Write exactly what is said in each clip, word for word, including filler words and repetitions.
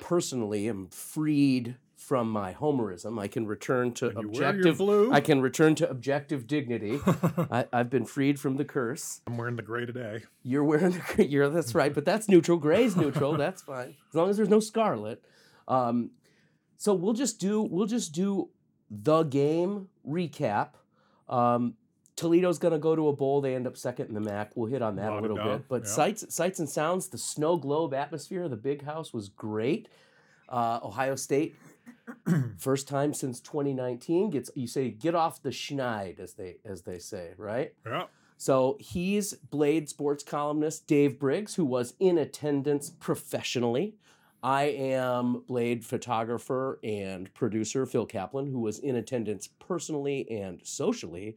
personally am freed from my homerism. I can return to When you wear your objective. blue. I can return to objective dignity. I, I've been freed from the curse. I'm wearing the gray today. You're wearing the. You're that's right, but that's neutral. Gray's neutral. That's fine as long as there's no scarlet. Um, so we'll just do. We'll just do the game recap. Um, Toledo's going to go to a bowl. They end up second in the M A C. We'll hit on that a Lock it little down. bit. But Yep. sights, sights and sounds, the snow globe atmosphere of the Big House was great. Uh, Ohio State, first time since twenty nineteen, gets you say get off the schneid as they as they say, right? Yeah. So he's Blade sports columnist Dave Briggs, who was in attendance professionally. I am Blade photographer and producer Phil Kaplan, who was in attendance personally and socially.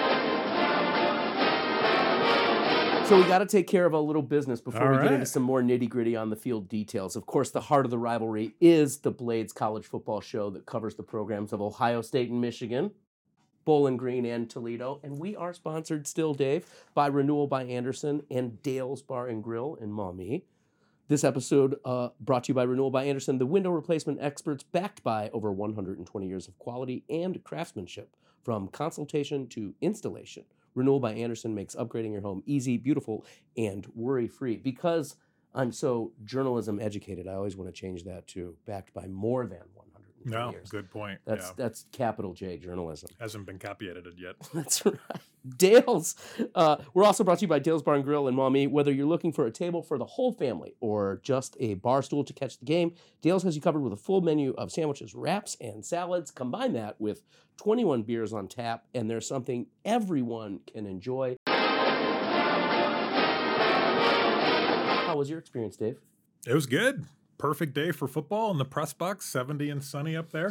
So we got to take care of a little business before All we get right. into some more nitty-gritty on the field details. Of course, the heart of the rivalry is the Blades college football show that covers the programs of Ohio State and Michigan, Bowling Green and Toledo. And we are sponsored still, Dave, by Renewal by Anderson and Dale's Bar and Grill in Maumee. This episode uh, brought to you by Renewal by Anderson, the window replacement experts backed by over one hundred twenty years of quality and craftsmanship, from consultation to installation. Renewal by Anderson makes upgrading your home easy, beautiful, and worry-free. Because I'm so journalism educated, I always want to change that to backed by more than one hundred twenty No, years. good point. That's yeah. that's capital J journalism. Hasn't been copy edited yet. That's right. Dale's. Uh, we're also brought to you by Dale's Bar and Grill in Maumee. Whether you're looking for a table for the whole family or just a bar stool to catch the game, Dale's has you covered with a full menu of sandwiches, wraps, and salads. Combine that with twenty-one beers on tap, and there's something everyone can enjoy. How was your experience, Dave? It was good. Perfect day for football in the press box, seventy and sunny up there.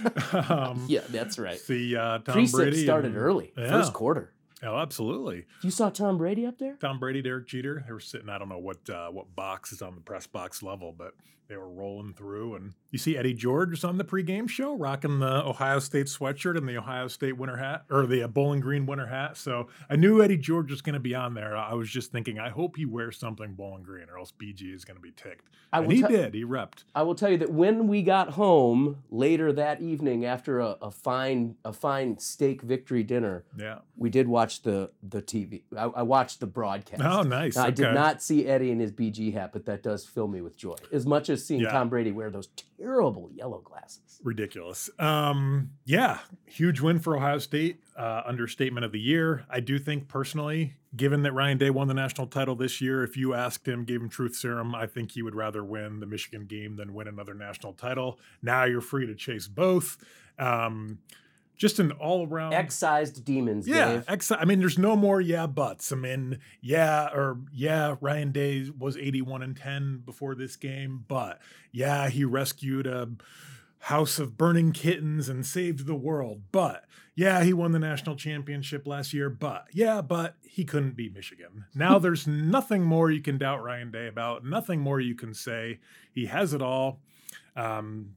um, Yeah, that's right. The uh, Tom Precip Brady started and- early, Yeah. first quarter. Oh, absolutely. You saw Tom Brady up there? Tom Brady, Derek Jeter, they were sitting, I don't know what uh, what box is on the press box level, but they were rolling through. And you see Eddie George was on the pregame show rocking the Ohio State sweatshirt and the Ohio State winter hat, or the uh, Bowling Green winter hat. So I knew Eddie George was going to be on there. I was just thinking, I hope he wears something Bowling Green or else B G is going to be ticked. I And will he tell- did. He repped. I will tell you that when we got home later that evening after a, a fine a fine steak victory dinner, Yeah. we did watch the the T V. I, I watched the broadcast. Oh, nice. Now, I did Okay. not see Eddie in his B G hat, but that does fill me with joy. As much as seeing Yeah. Tom Brady wear those terrible yellow glasses. Ridiculous. Um, yeah, huge win for Ohio State. Uh, understatement of the year. I do think personally, given that Ryan Day won the national title this year, if you asked him, gave him truth serum, I think he would rather win the Michigan game than win another national title. Now you're free to chase both. Um, just an all around Excised demons, Yeah, Dave. ex- I mean, there's no more yeah buts. I mean, yeah, or yeah, Ryan Day was eighty-one and ten before this game, but yeah, he rescued a house of burning kittens and saved the world. But yeah, he won the national championship last year. But yeah, but he couldn't beat Michigan. Now there's nothing more you can doubt Ryan Day about. Nothing more you can say. He has it all. Um,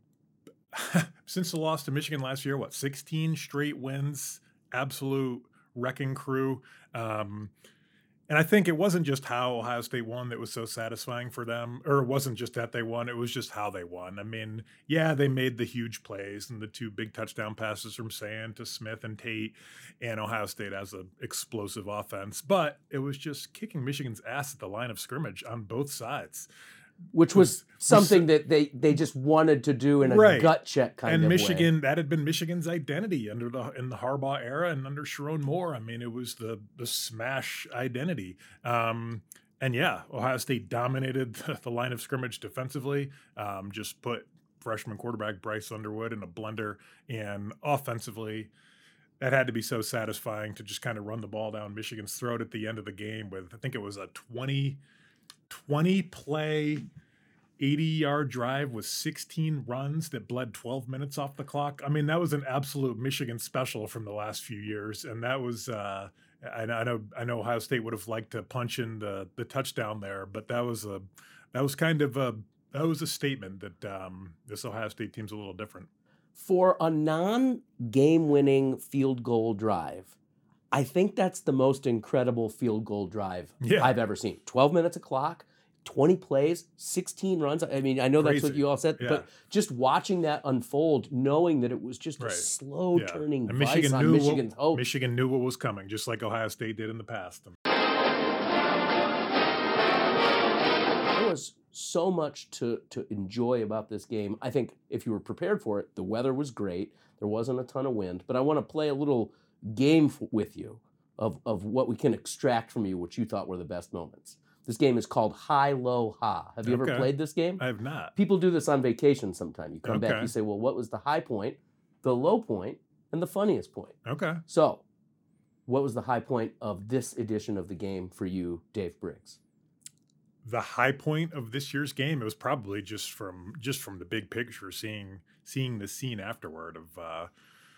Since the loss to Michigan last year, what, sixteen straight wins, absolute wrecking crew. Um, and I think it wasn't just how Ohio State won that was so satisfying for them, or it wasn't just that they won, it was just how they won. I mean, yeah, they made the huge plays and the two big touchdown passes from Sand to Smith and Tate, and Ohio State has an explosive offense, but it was just kicking Michigan's ass at the line of scrimmage on both sides. Which was was- something that they, they just wanted to do in a Right. gut check kind and of Michigan, way. that had been Michigan's identity under the in the Harbaugh era and under Sharon Moore. I mean, it was the the smash identity. Um, and yeah, Ohio State dominated the, the line of scrimmage defensively. Um, just put freshman quarterback Bryce Underwood in a blender, and offensively, that had to be so satisfying to just kind of run the ball down Michigan's throat at the end of the game with, I think it was a twenty, twenty play eighty-yard drive with sixteen runs that bled twelve minutes off the clock. I mean, that was an absolute Michigan special from the last few years, and that was uh, I, I know I know Ohio State would have liked to punch in the the touchdown there, but that was a that was kind of a that was a statement that um, this Ohio State team's a little different. For a non-game winning field goal drive, I think that's the most incredible field goal drive Yeah. I've ever seen. twelve minutes a clock, twenty plays, sixteen runs. I mean, I know that's what Crazy. you all said, Yeah. but just watching that unfold, knowing that it was just Right. a slow Yeah. turning And vice Michigan on knew Michigan's what, hope. Michigan knew what was coming, just like Ohio State did in the past. There was so much to to enjoy about this game. I think if you were prepared for it, the weather was great. There wasn't a ton of wind, but I want to play a little game f- with you of of what we can extract from you, what you thought were the best moments. This game is called High Low Ha. Have you ever Okay. played this game? I have not. People do this on vacation sometime. You come back, Okay. you say, well, what was the high point, the low point, and the funniest point? Okay. So, what was the high point of this edition of the game for you, Dave Briggs? The high point of this year's game, it was probably just from just from the big picture, seeing seeing the scene afterward of uh,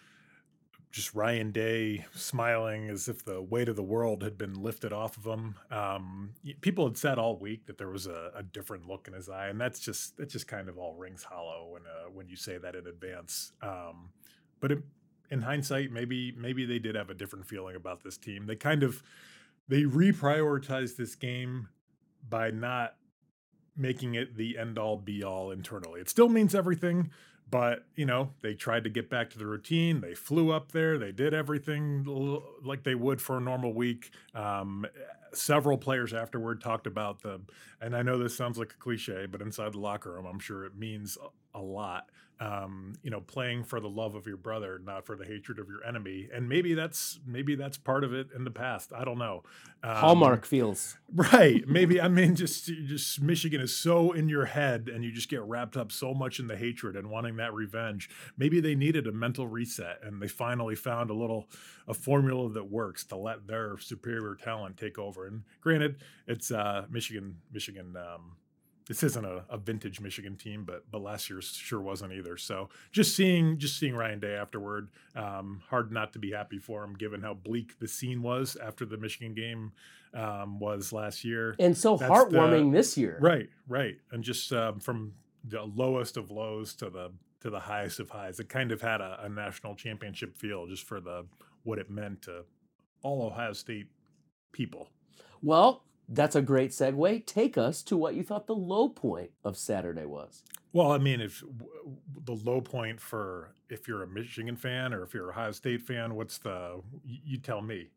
just Ryan Day smiling as if the weight of the world had been lifted off of him. Um, y- people had said all week that there was a, a different look in his eye, and that's just that just kind of all rings hollow when uh, when you say that in advance. Um, but it, in hindsight, maybe maybe they did have a different feeling about this team. They kind of they reprioritized this game by not making it the end all be all internally. It still means everything, but you know, they tried to get back to the routine. They flew up there. They did everything l- like they would for a normal week. Um, several players afterward talked about the, and I know this sounds like a cliche, but inside the locker room, I'm sure it means a a lot. Um, you know, playing for the love of your brother, not for the hatred of your enemy. And maybe that's maybe that's part of it in the past. I don't know. Um, Hallmark feels. Right. Maybe, I mean, just just Michigan is so in your head and you just get wrapped up so much in the hatred and wanting that revenge. Maybe they needed a mental reset and they finally found a little a formula that works to let their superior talent take over. And granted, it's uh Michigan, Michigan um this isn't a, a vintage Michigan team, but but last year's sure wasn't either. So just seeing just seeing Ryan Day afterward, um, hard not to be happy for him, given how bleak the scene was after the Michigan game um, was last year. And so That's heartwarming the- this year. Right, right, and just um, from the lowest of lows to the to the highest of highs, it kind of had a, a national championship feel, just for the what it meant to all Ohio State people. Well, that's a great segue. Take us to what you thought the low point of Saturday was. Well, I mean, if w- w- the low point for if you're a Michigan fan or if you're a Ohio State fan, what's the? y- You tell me.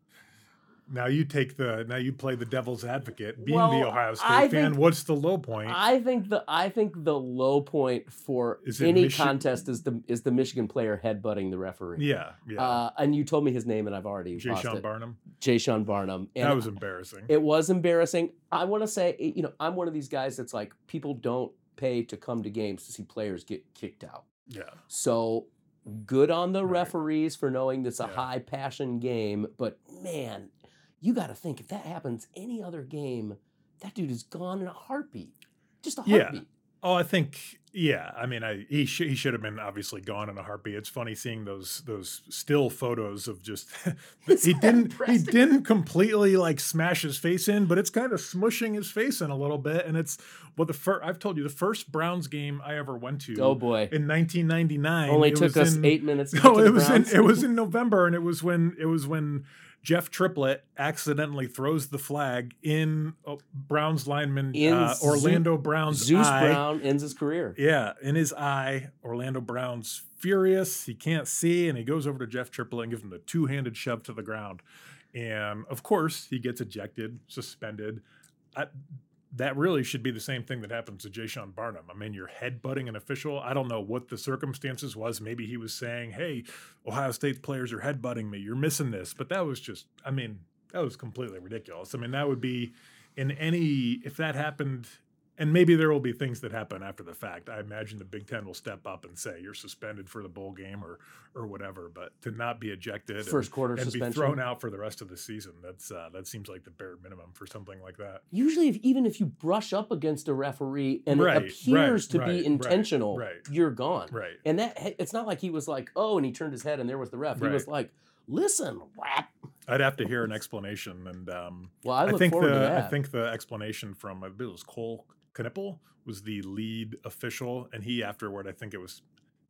Now you take the. Now you play the devil's advocate, being the Well, Ohio State I fan. think- What's the low point? I think the I think the low point for Is it any Michi- contest is the is the Michigan player headbutting the referee. yeah, yeah. Uh, and you told me his name, and I've already Jay lost Sean it. Barnum. Jay Sean Barnum. And That was embarrassing. it was embarrassing. I want to say, you know, I'm one of these guys that's like, people don't pay to come to games to see players get kicked out. yeah, So good on the Right. referees for knowing this a Yeah. high passion game, but man, you got to think if that happens any other game, that dude is gone in a heartbeat. Just a Yeah. heartbeat. Oh, I think yeah. I mean, I he should he should have been obviously gone in a heartbeat. It's funny seeing those those still photos of just His he head didn't he pressed- didn't completely like smash his face in, but it's kind of smushing his face in a little bit. And it's well, the first I've told you the first Browns game I ever went to Oh boy. in nineteen ninety-nine Only it took was us in- eight minutes to get No, to it the was Browns. in it was in November, and it was when it was when Jeff Triplett accidentally throws the flag in uh, Browns lineman In uh, Zoo- Orlando Brown's Zeus eye. Brown ends his career. Yeah, in his eye, Orlando Brown's furious. He can't see, and he goes over to Jeff Triplett and gives him a two-handed shove to the ground. And of course, he gets ejected, suspended. I, that really should be the same thing that happens to Jay Sean Barnum. I mean, you're headbutting an official. I don't know what the circumstances was. Maybe he was saying, "Hey, Ohio State players are headbutting me. You're missing this." But that was just, I mean, that was completely ridiculous. I mean, that would be in any if that happened. And maybe there will be things that happen after the fact. I imagine the Big Ten will step up and say you're suspended for the bowl game or or whatever. But to not be ejected First and, quarter and be suspension. thrown out for the rest of the season, that's uh, that seems like the bare minimum for something like that. Usually, if, even if you brush up against a referee and Right, it appears right, to right, be right, intentional, right. you're gone. Right. And that it's not like he was like, oh, and he turned his head and there was the ref. He was Right. like, listen, whap. I'd have to hear an explanation, and um, Well, I look think forward the to that. I think the explanation from I believe it was Cole Knippel was the lead official, and he afterward, I think it was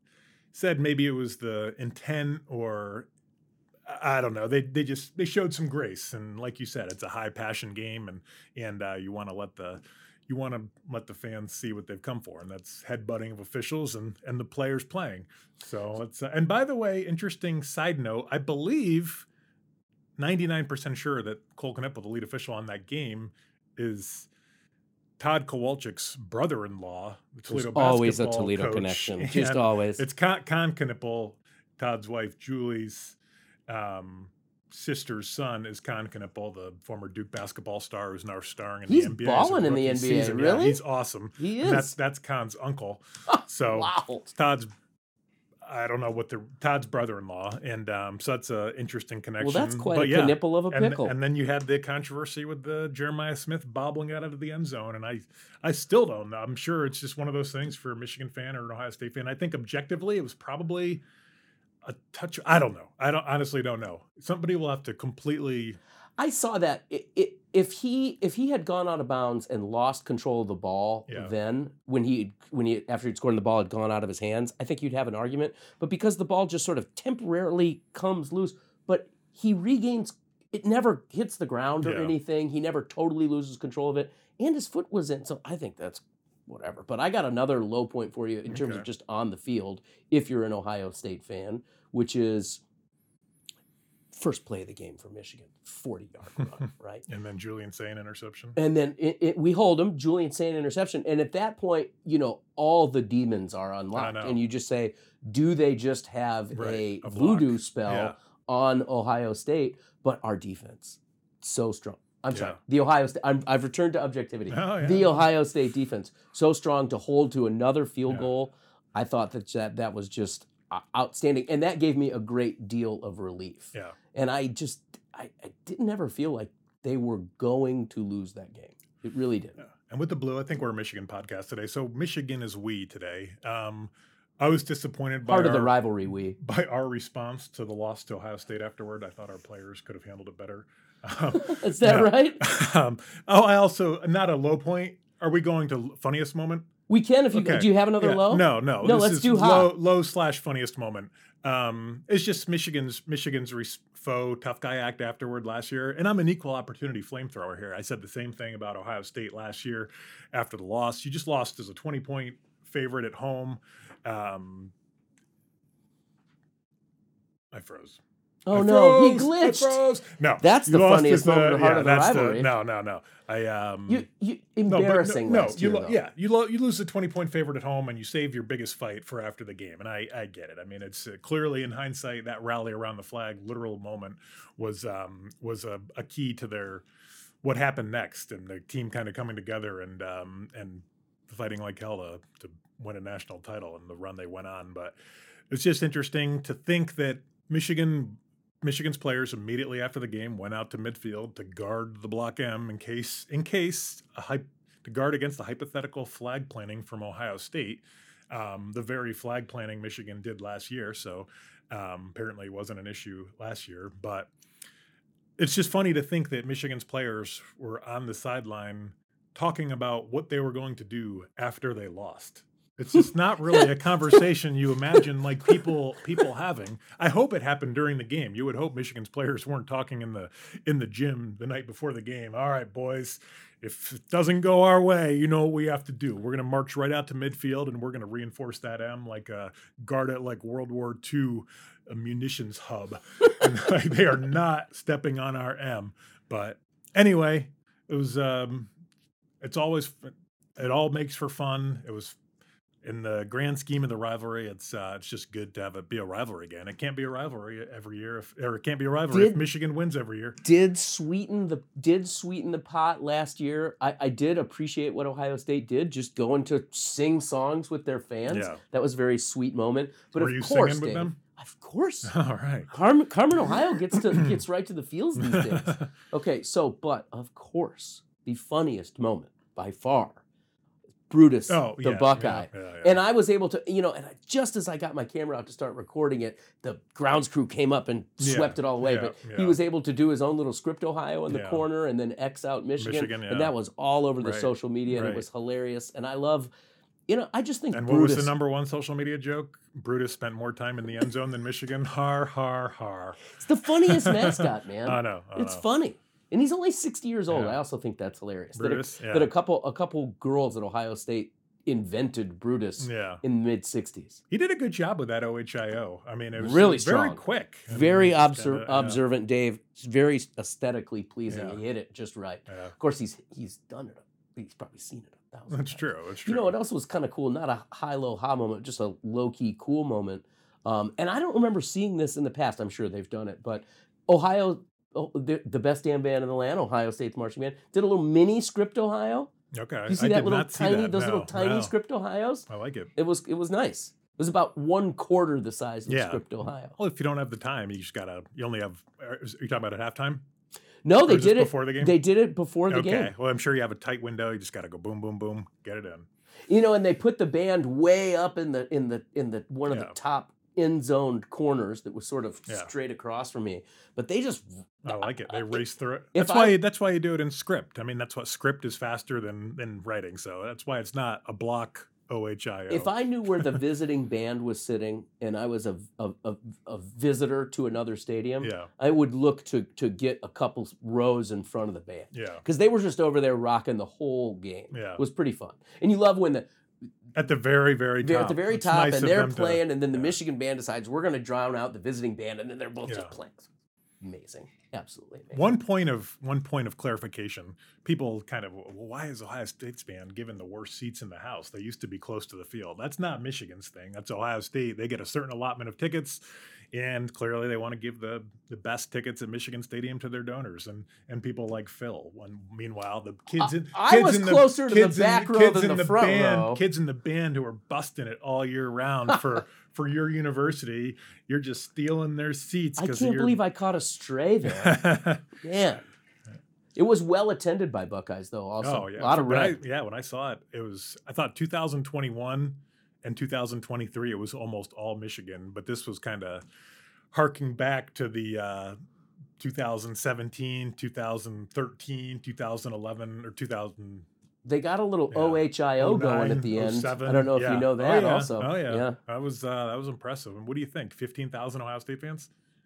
said maybe it was the intent or I I don't know. They they just they showed some grace, and like you said, it's a high passion game, and and uh, you want to let the you want to let the fans see what they've come for, and that's headbutting of officials and and the players playing. So it's uh, and by the way, interesting side note, I believe ninety-nine percent sure that Cole Knippel, the lead official on that game, is Todd Kowalczyk's brother-in-law, the Toledo There's always a basketball Toledo coach. connection. Just And always. It's Con, Con Knippel, Todd's wife, Julie's um, sister's son is Con Knippel, the former Duke basketball star who's now starring in He's the N B A. balling It's a in the rookie N B A, season. Yeah, really? he's awesome. He And is. that's that's Con's uncle. So Wow. it's Todd's, I don't know what the Todd's brother-in-law, and um, so that's an interesting connection. Well, that's quite But a yeah, nipple of a and, pickle. and then you had the controversy with the Jeremiah Smith bobbling out of the end zone, and I, I still don't know. I'm sure it's just one of those things for a Michigan fan or an Ohio State fan. I think objectively, it was probably a touch. I don't know. I don't honestly don't know. Somebody will have to completely. I saw that. It, it, if he if he had gone out of bounds and lost control of the ball, Yeah. then when he when he after he'd scored and the ball had gone out of his hands, I think you'd have an argument. But because the ball just sort of temporarily comes loose, but he regains, it never hits the ground or Yeah. anything. He never totally loses control of it, and his foot was in. So I think that's whatever. But I got another low point for you in terms Okay. of just on the field, if you're an Ohio State fan, which is first play of the game for Michigan, forty-yard run, right? And then Julian Sain interception. And then it, it, we hold him, Julian Sain interception. And at that point, you know, all the demons are unlocked. know. And you just say, do they just have Right, a, a block. voodoo spell Yeah. on Ohio State? But our defense, so strong. I'm sorry, Yeah. the Ohio State, I'm, I've returned to objectivity. Oh, yeah. The Ohio State defense, so strong to hold to another field Yeah. goal. I thought that, that that was just uh, outstanding. And that gave me a great deal of relief. Yeah. And I just, I, I didn't ever feel like they were going to lose that game. It really did. Yeah. And with the blue, I think we're a Michigan podcast today. So Michigan is we today. Um, I was disappointed by Part of the our, rivalry, we. by our response to the loss to Ohio State afterward. I thought our players could have handled it better. Um, Is that yeah. right? um, oh, I also, not a low point. Are we going to funniest moment? We can if you, Okay. do you have another Yeah. low? No, no. No, This let's is do low, hot. low slash funniest moment. Um, it's just Michigan's Michigan's res- faux tough guy act afterward last year, and I'm an equal opportunity flamethrower here. I said the same thing about Ohio State last year after the loss. You just lost as a twenty point favorite at home. Um, I froze. Oh, I no, he froze. I glitched. froze. No, That's you the lost funniest as the- moment of Heart yeah, of the that's Rivalry. no, no, no. I um. You, you, No, but embarrassing No, no, last you year, lo- though. yeah, you lo- you lose the twenty point favorite at home, and you save your biggest fight for after the game, and I I get it. I mean, it's uh, clearly in hindsight that rally around the flag, literal moment, was um was a, a key to their what happened next, and the team kind of coming together and um and fighting like hell to to win a national title and the run they went on. But it's just interesting to think that Michigan. Michigan's players immediately after the game went out to midfield to guard the block M in case in case a hype to guard against the hypothetical flag planting from Ohio State, um, the very flag planting Michigan did last year. So um, apparently it wasn't an issue last year, but it's just funny to think that Michigan's players were on the sideline talking about what they were going to do after they lost. It's just not really a conversation you imagine like people people having. I hope it happened during the game. You would hope Michigan's players weren't talking in the in the gym the night before the game. All right, boys, if it doesn't go our way, you know what we have to do. We're going to march right out to midfield and we're going to reinforce that M like a guard it like World War Two a munitions hub. And like, they are not stepping on our M. But anyway, it was um it's always it all makes for fun. It was in the grand scheme of the rivalry, it's uh, it's just good to have it be a rivalry again. It can't be a rivalry every year, if, or it can't be a rivalry Did- if Michigan wins every year. Did sweeten the did sweeten the pot last year. I, I did appreciate what Ohio State did, just going to sing songs with their fans. Yeah. That was a very sweet moment. But Were of you course, singing with Dave, them? Of course. All right. Carmen, Carmen, Ohio gets to gets right to the fields these days. Okay, so but of course, the funniest moment by far, Brutus, Oh, the yeah, Buckeye. yeah, yeah, yeah. And I was able to, you know, and I, just as I got my camera out to start recording it, the grounds crew came up and Yeah, swept it all away. yeah, but yeah. he was able to do his own little script Ohio in the Yeah. corner and then X out Michigan. Michigan, yeah. And that was all over the Right, social media and right. it was hilarious. And I love, you know, I just think And what Brutus. was the number one social media joke? Brutus spent more time in the end zone than Michigan. Har, har, har. It's the funniest mascot, man. I know. I It's know. funny. and he's only sixty years old. Yeah. I also think that's hilarious. Brutus, that, a, yeah. that a couple a couple girls at Ohio State invented Brutus Yeah. in the mid sixties. He did a good job with that O H I O. I mean, it was Really very strong. quick. I mean, Very it was obser- kinda- yeah. observant, Dave. It's very aesthetically pleasing. Yeah. He hit it just right. Yeah. Of course, he's he's done it. He's probably seen it a thousand That's times. true. That's true. You know what else was kind of cool? Not a high low ha moment, just a low key cool moment. Um, and I don't remember seeing this in the past. I'm sure they've done it, but Ohio, oh, the, the best damn band in the land, Ohio State's marching band, did a little mini Script Ohio. Okay. You see I that did little not see tiny, that. those No, little tiny no. Script Ohios? I like it. It was it was nice. It was about one quarter the size of Yeah. Script Ohio. Well, if you don't have the time, you just gotta. You only have. Are you talking about at halftime? No, they Or is this did it before the game? They did it before the okay. game. Well, I'm sure you have a tight window. You just gotta go boom, boom, boom, get it in. You know, and they put the band way up in the in the in the one of Yeah. the top end zoned corners that was sort of Yeah. straight across from me. But they just I like it. They race through it. if That's why. I- That's why you do it in script. I mean, that's what script is faster than than writing. So that's why it's not a block O H I O. if I knew where the visiting band was sitting and I was a a, a, a visitor to another stadium, yeah, I would look to to get a couple rows in front of the band. yeah. Because they were just over there rocking the whole game. Yeah. It was pretty fun. And you love when the At the very, very they're top. at the very It's top nice and of they're them to- playing, and then the yeah. Michigan band decides we're going to drown out the visiting band, and then they're both Yeah. just playing. Amazing, absolutely amazing. One point of one point of clarification: people kind of, well, why is Ohio State's band given the worst seats in the house? They used to be close to the field. That's not Michigan's thing. That's Ohio State. They get a certain allotment of tickets, and clearly they want to give the the best tickets at Michigan Stadium to their donors and and people like Phil. When meanwhile the kids in I kids was in closer to the kids in- back row kids than in the front band, row. Kids in the band who are busting it all year round for. For your university, you're just stealing their seats. I can't believe I caught a stray there. Man. It was well attended by Buckeyes, though, also. Oh yeah, A lot of When I- red. yeah, when I saw it, it was. I thought two thousand twenty-one and two thousand twenty-three, it was almost all Michigan, but this was kind of harking back to the uh, two thousand seventeen, two thousand thirteen, two thousand eleven, or two thousand. They got a little Yeah. O H I O going oh nine, at the oh end. seven, I don't know if yeah. you know Oh, that yeah. also. Oh yeah, yeah. that was uh, that was impressive. And what do you think? Fifteen thousand Ohio State fans?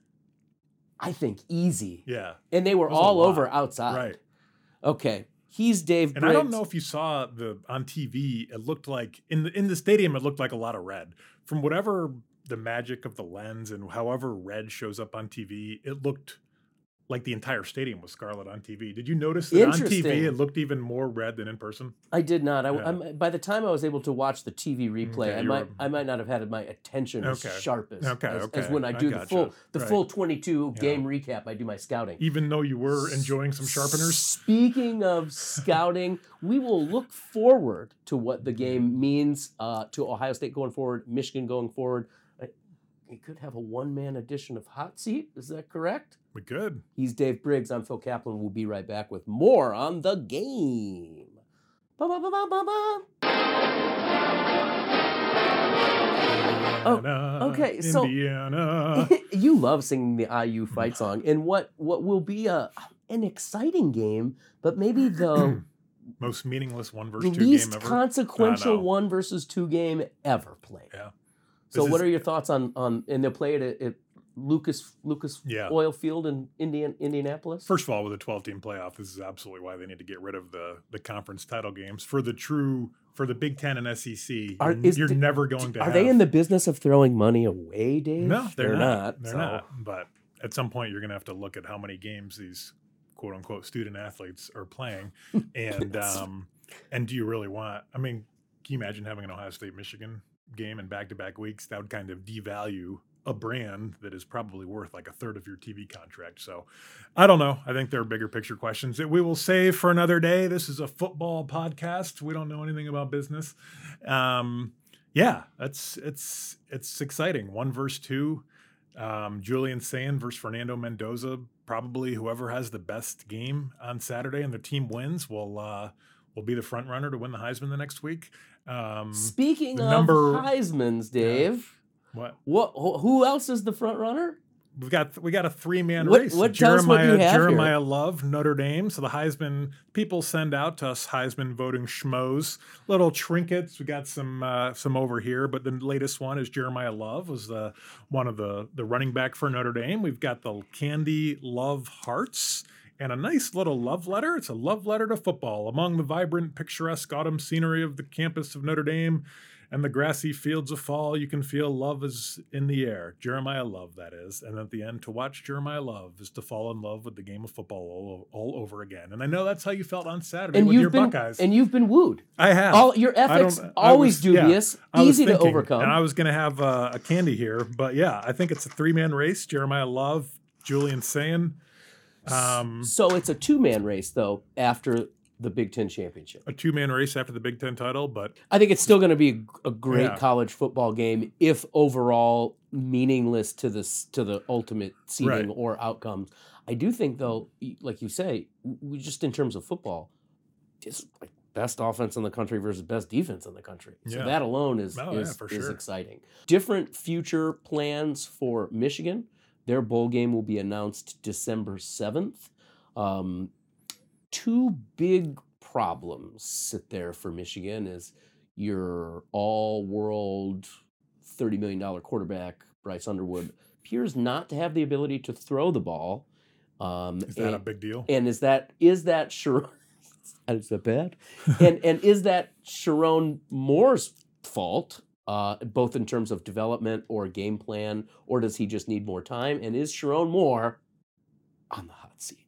I think easy. Yeah, And they were It was a all lot. over outside. right. Okay. He's Dave And Briggs. I don't know if you saw the on T V. It looked like in the in the stadium. It looked like a lot of red. From whatever the magic of the lens and however red shows up on T V, it looked like the entire stadium was scarlet on T V. Did you notice that on T V Interesting. it looked even more red than in person? I did not. I, Yeah. I'm, by the time I was able to watch the T V replay, Okay, I you might were- I might not have had my attention as Okay. sharp as, Okay, as, as okay. when I I do the gotcha. full the Right. full twenty-two Yeah. game recap. I do my scouting. Even though you were enjoying some sharpeners. Speaking of scouting, we will look forward to what the game means uh, to Ohio State going forward, Michigan going forward. I- We could have a one-man edition of Hot Seat. Is that correct? We could. He's Dave Briggs. I'm Phil Kaplan. We'll be right back with more on the game. Ba-ba-ba-ba-ba-ba. Oh, Indiana, okay, so- Indiana. You love singing the I U fight song, and what what will be a an exciting game, but maybe the Most meaningless one versus two least game ever. consequential I know. one versus two game ever played. Yeah. So, This what is- are your thoughts on on? And they'll play it at, at Lucas Lucas Yeah. Oil Field in Indian Indianapolis. First of all, with a twelve-team playoff, this is absolutely why they need to get rid of the the conference title games for the true for the Big Ten and S E C. Are- you're is you're the- never going to. Are have, they in the business of throwing money away, Dave? No, they're, not. They're so- not. But at some point, you're going to have to look at how many games these quote unquote student athletes are playing, and Yes. um, and do you really want? I mean, can you imagine having an Ohio State Michigan game in back-to-back weeks? That would kind of devalue a brand that is probably worth like a third of your T V contract. So I don't know. I think there are bigger picture questions that we will save for another day. This is a football podcast. We don't know anything about business. Um, yeah, that's it's it's exciting. One versus two. Um, Julian Sand versus Fernando Mendoza. Probably whoever has the best game on Saturday and the team wins will uh, will be the front runner to win the Heisman the next week. Um, Speaking the of number- Heisman's, Dave, what what who who else is the front runner? we've got we got a three man What- race. what- tell us what Jeremiah you have here. Jeremiah Love, Notre Dame. So the Heisman people send out to us Heisman voting schmoes, little trinkets. We got some uh, some over here, but the latest one is Jeremiah Love was the one of the the running back for Notre Dame. We've got the Candy Love Hearts. and a nice little love letter. It's a love letter to football. Among the vibrant, picturesque autumn scenery of the campus of Notre Dame and the grassy fields of fall, you can feel love is in the air. Jeremiah Love, that is. And at the end, to watch Jeremiah Love is to fall in love with the game of football all, all over again. And I know that's how you felt on Saturday and with you've your been, Buckeyes. And you've been wooed. I have. All your ethics always was, dubious, yeah, easy thinking, to overcome. And I was going to have uh, a candy here, but yeah, I think it's a three-man race. Jeremiah Love, Julian Sayin. Um, so it's a two-man race, though, after the Big Ten championship. A two-man race after the Big Ten title, but I think it's still going to be a, a great yeah. college football game, if overall meaningless to this to the ultimate seeding right. or outcomes. I do think, though, like you say, we just in terms of football, it's like best offense in the country versus best defense in the country. So yeah. that alone is oh, is, yeah, is sure. exciting. Different future plans for Michigan. Their bowl game will be announced December seventh. Um, two big problems sit there for Michigan is your all-world thirty million dollars quarterback, Bryce Underwood, appears not to have the ability to throw the ball. Um, is that and, a big deal? And is that is that Sharon? Is that bad? and and is that Sharon Moore's fault, uh, both in terms of development or game plan, or does he just need more time? And is Sharon Moore on the hot seat?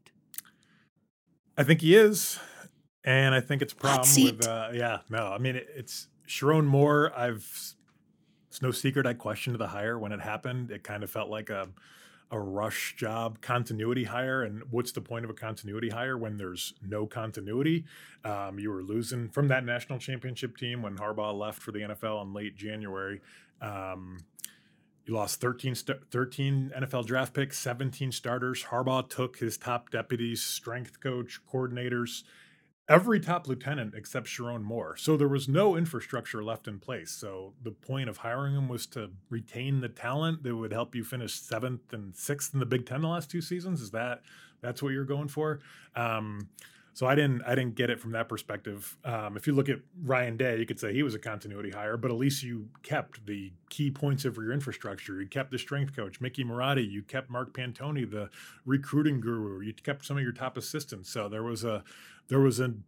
I think he is, and I think it's a problem seat. with. Uh, yeah, no, I mean it, it's Sharon Moore. I've it's no secret I questioned the hire when it happened. It kind of felt like a a rush job, continuity hire. And what's the point of a continuity hire when there's no continuity? Um, you were losing from that national championship team when Harbaugh left for the N F L in late January. Um, you lost thirteen, thirteen N F L draft picks, seventeen starters. Harbaugh took his top deputies, strength coach, coordinators, every top lieutenant except Sharon Moore. So there was no infrastructure left in place. So the point of hiring him was to retain the talent that would help you finish seventh and sixth in the Big Ten the last two seasons. Is that that's what you're going for? Um, so I didn't I didn't get it from that perspective. Um, if you look at Ryan Day, you could say he was a continuity hire, but at least you kept the key points of your infrastructure. You kept the strength coach, Mickey Marotti. You kept Mark Pantoni, the recruiting guru. You kept some of your top assistants. So there was a There was a,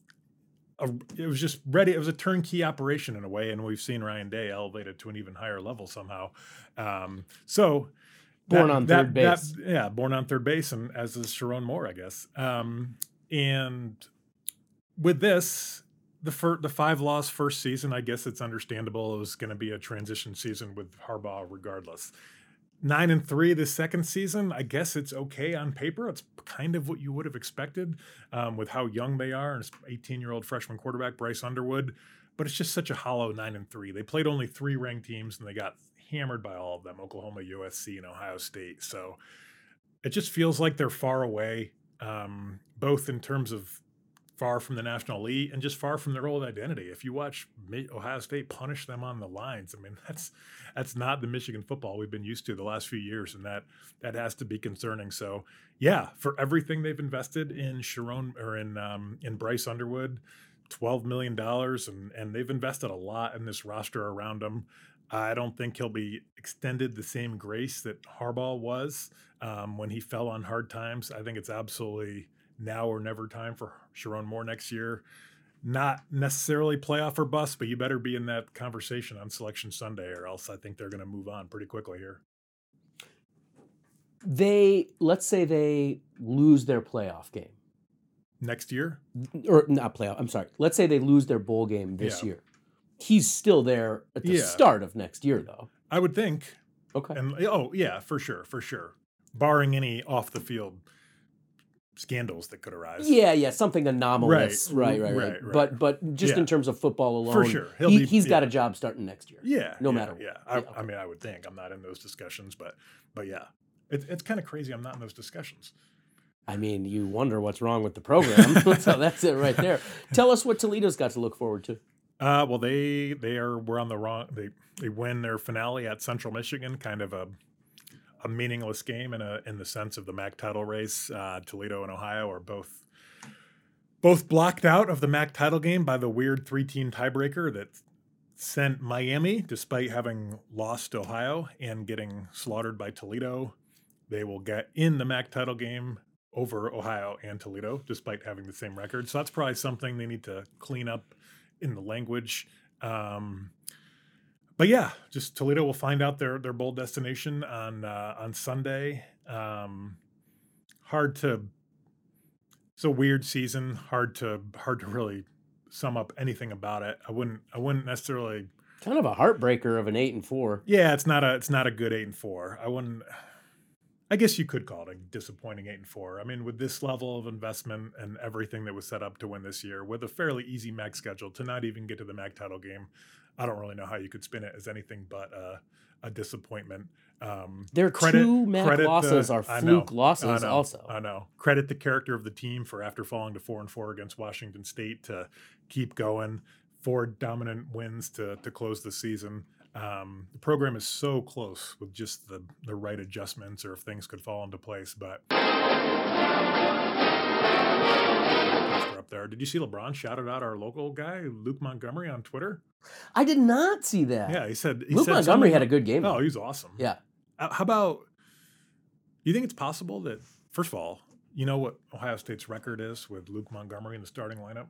a, it was just ready. It was a turnkey operation in a way, and we've seen Ryan Day elevated to an even higher level somehow. Um, so, born that, on that, third base, that, yeah, born on third base, and as is Sharon Moore, I guess. Um, and with this, the fir- the five loss first season, I guess it's understandable. It was going to be a transition season with Harbaugh, regardless. Nine and three this second season, I guess it's okay on paper. It's kind of what you would have expected um, with how young they are. And eighteen-year-old freshman quarterback Bryce Underwood, but it's just such a hollow nine and three. They played only three ranked teams, and they got hammered by all of them: Oklahoma, U S C, and Ohio State. So it just feels like they're far away, um, both in terms of far from the national elite and just far from their old identity. If you watch Ohio State punish them on the lines, I mean, that's that's not the Michigan football we've been used to the last few years, and that that has to be concerning. So, yeah, for everything they've invested in Sharon or in um, in Bryce Underwood, twelve million dollars, and and they've invested a lot in this roster around him. I don't think he'll be extended the same grace that Harbaugh was um, when he fell on hard times. I think it's absolutely now or never time for Sharon Moore next year. Not necessarily playoff or bust, but you better be in that conversation on Selection Sunday, or else I think they're going to move on pretty quickly here. They, let's say they lose their playoff game. Next year? Or not playoff, I'm sorry. Let's say they lose their bowl game this Yeah. year. He's still there at the Yeah. start of next year, though. I would think. Okay. And oh, yeah, for sure, for sure. Barring any off-the-field scandals that could arise. Yeah, yeah, something anomalous. Right, Right, right, right. right, right. But but just Yeah. in terms of football alone, For sure. He'll he, be- he's got yeah. a job starting next year. Yeah. No yeah, matter what. Yeah. I, Yeah, okay. I mean, I would think. I'm not in those discussions, but but yeah. It, it's kind of crazy I'm not in those discussions. I mean, you wonder what's wrong with the program. So that's it right there. Tell us what Toledo's got to look forward to. Uh, well, they they are we're on the wrong. They they win their finale at Central Michigan, kind of a a meaningless game in a in the sense of the M A C title race. Uh, Toledo and Ohio are both both blocked out of the M A C title game by the weird three-team tiebreaker that sent Miami, despite having lost to Ohio and getting slaughtered by Toledo. They will get in the M A C title game over Ohio and Toledo, despite having the same record. So that's probably something they need to clean up in the language. Um, but yeah, just Toledo will find out their their bowl destination on uh, on Sunday. Um, hard to. It's a weird season. Hard to hard to really sum up anything about it. I wouldn't. I wouldn't necessarily. Kind of a heartbreaker of an eight and four. Yeah, it's not a. It's not a good eight and four. I wouldn't. I guess you could call it a disappointing eight and four. I mean, with this level of investment and everything that was set up to win this year, with a fairly easy M A C schedule, to not even get to the M A C title game, I don't really know how you could spin it as anything but uh, a disappointment. Um, Their credit, two M A C credit losses the, are I fluke know, losses. I know, Also, I know. Credit the character of the team for, after falling to four and four against Washington State, to keep going. Four dominant wins to to close the season. Um, the program is so close with just the, the right adjustments, or if things could fall into place. But up there, did you see LeBron shouted out our local guy Luke Montgomery on Twitter? I did not see that. Yeah, he said he Luke said Montgomery something- had a good game. Oh, he's awesome. Yeah. Uh, how about? You think it's possible that, first of all, you know what Ohio State's record is with Luke Montgomery in the starting lineup?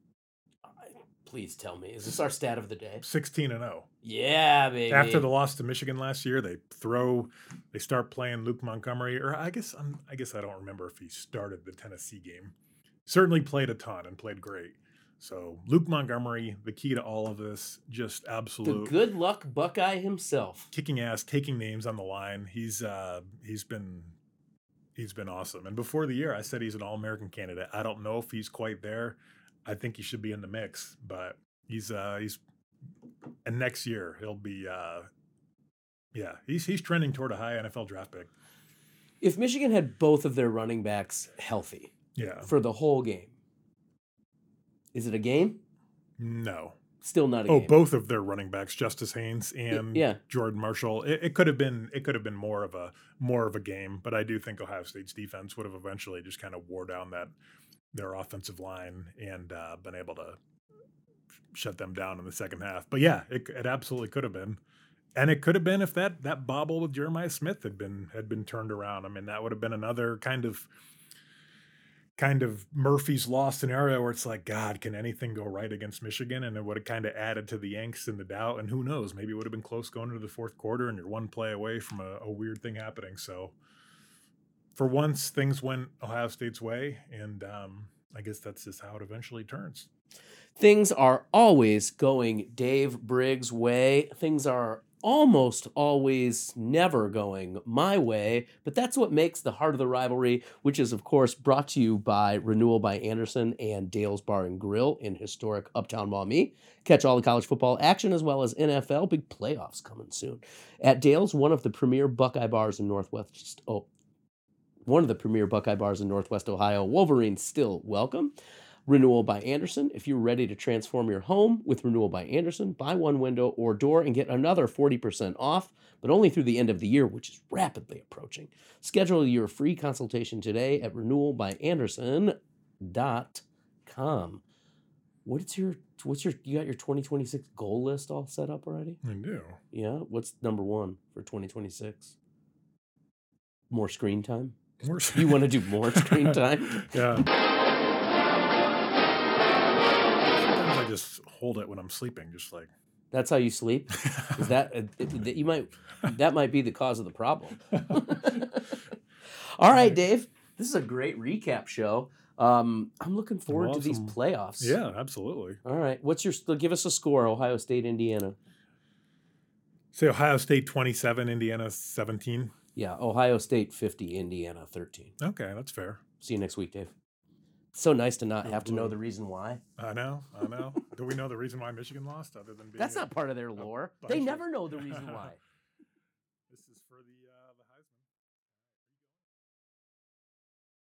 Please tell me. Is this our stat of the day? sixteen and oh. Yeah, baby. After the loss to Michigan last year, they throw, they start playing Luke Montgomery, or I guess I'm, I guess I don't remember if he started the Tennessee game. Certainly played a ton and played great. So Luke Montgomery, the key to all of this, just the absolute good luck Buckeye himself. kicking ass, taking names on the line. He's uh, he's been he's been awesome. And before the year, I said he's an All-American candidate. I don't know if he's quite there. I think he should be in the mix, but he's uh, he's and next year he'll be uh, yeah he's he's trending toward a high N F L draft pick. If Michigan had both of their running backs healthy Yeah, for the whole game, is it a game? no. Still not a Oh, game. both of their running backs, Justice Haynes and yeah. Jordan Marshall. It, it could have been it could have been more of a more of a game, but I do think Ohio State's defense would have eventually just kind of wore down that their offensive line and uh, been able to shut them down in the second half. But yeah, it, it absolutely could have been, and it could have been if that that bobble with Jeremiah Smith had been had been turned around. I mean, that would have been another kind of kind of Murphy's Law scenario where it's like, God, can anything go right against Michigan? And it would have kind of added to the angst and the doubt. And who knows, maybe it would have been close going into the fourth quarter, and you're one play away from a, a weird thing happening. So for once, things went Ohio State's way, and um, I guess that's just how it eventually turns. Things are always going Dave Briggs' way. Things are almost always never going my way, but that's what makes the heart of the rivalry, which is, of course, brought to you by Renewal by Anderson and Dale's Bar and Grill in historic Uptown Maumee. Catch all the college football action as well as N F L. Big playoffs coming soon. At Dale's, one of the premier Buckeye bars in Northwest, oh, one of the premier Buckeye bars in Northwest Ohio. Wolverines still welcome. Renewal by Anderson. If you're ready to transform your home with Renewal by Anderson, buy one window or door and get another forty percent off, but only through the end of the year, which is rapidly approaching. Schedule your free consultation today at renewal by anderson dot com. What's your, what's your, you got your twenty twenty-six goal list all set up already? I do. Yeah. What's number one for twenty twenty-six? More screen time? More You want to do more screen time? Yeah. Sometimes I just hold it when I'm sleeping, just like. That's how you sleep? Is that uh, that you might that might be the cause of the problem? All right, Dave. This is a great recap show. Um, I'm looking forward We'll to have these some- playoffs. Yeah, absolutely. All right. What's your give us a score? Ohio State, Indiana. Say Ohio State twenty-seven, Indiana seventeen. Yeah, Ohio State fifty, Indiana thirteen. Okay, that's fair. See you next week, Dave. So nice to not Go have to know Blue. the reason why. I know, I know. Do we know the reason why Michigan lost, other than being That's a- not part of their lore. bunch They of- never know the reason why. This is for the. Uh,